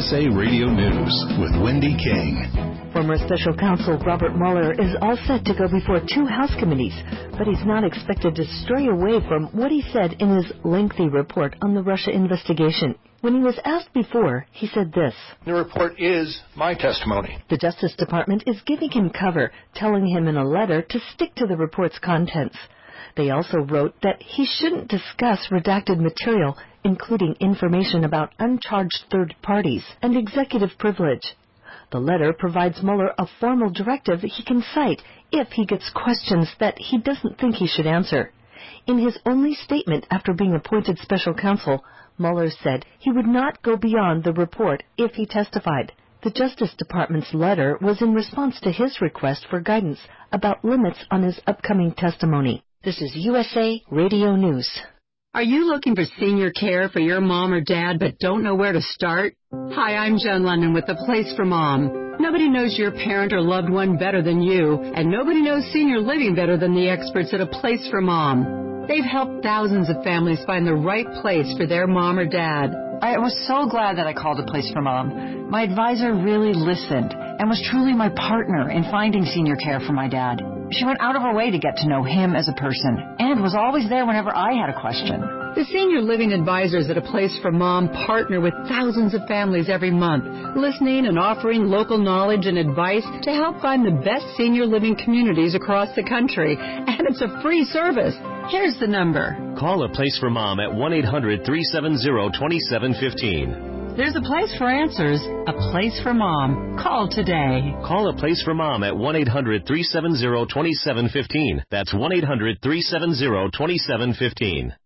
USA Radio News with Wendy King. Former special counsel Robert Mueller is all set to go before 2 House committees, but he's not expected to stray away from what he said in his lengthy report on the Russia investigation. When he was asked before, he said this: "The report is my testimony." The Justice Department is giving him cover, telling him in a letter to stick to the report's contents. They also wrote that he shouldn't discuss redacted material, including information about uncharged third parties and executive privilege. The letter provides Mueller a formal directive he can cite if he gets questions that he doesn't think he should answer. In his only statement after being appointed special counsel, Mueller said he would not go beyond the report if he testified. The Justice Department's letter was in response to his request for guidance about limits on his upcoming testimony. This is USA Radio News. Are you looking for senior care for your mom or dad but don't know where to start? Hi, I'm Jen London with The Place for Mom. Nobody knows your parent or loved one better than you, and nobody knows senior living better than the experts at A Place for Mom. They've helped thousands of families find the right place for their mom or dad. I was so glad that I called A Place for Mom. My advisor really listened and was truly my partner in finding senior care for my dad. She went out of her way to get to know him as a person and was always there whenever I had a question. The senior living advisors at A Place for Mom partner with thousands of families every month, listening and offering local knowledge and advice to help find the best senior living communities across the country. And it's a free service. Here's the number. Call A Place for Mom at 1-800-370-2715. There's a place for answers, A Place for Mom. Call today. Call A Place for Mom at 1-800-370-2715. That's 1-800-370-2715.